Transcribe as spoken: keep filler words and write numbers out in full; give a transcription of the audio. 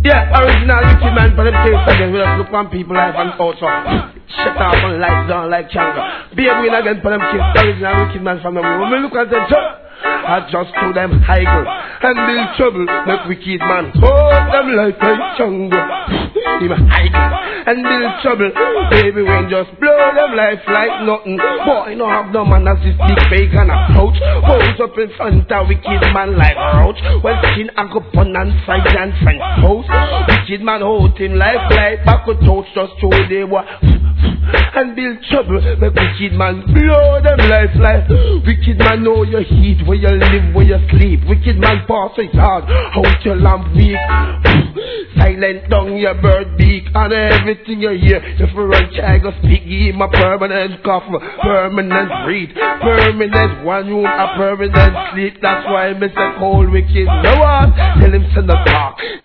Yeah, original wicked man for them taste again. We just look on people life and also shut off and lights down like Changa. Be a win again for them kids. Original wicked man from them. When we look at them, I just to them high girl and build trouble. Make wicked man hold them like a Changa. Him high girl and build trouble. Baby when just blow them life like nothing. Boy no have no man as this big fake and approach. Pose up in front of wicked man like roach. Well skin and go pun and side and front toes. Wicked man hold him life like back with toast. Just show they what and build trouble. Make wicked man blow them life like. Wicked man know your heat, where you live, where you sleep. Wicked man pass it hard, out your lamp weak. Silent down your bird beak and everything you hear. If you run child go speak, give him a permanent cough, permanent breed, permanent one room, a permanent sleep. That's why Mister Cold Wicked no one tell him send the talk.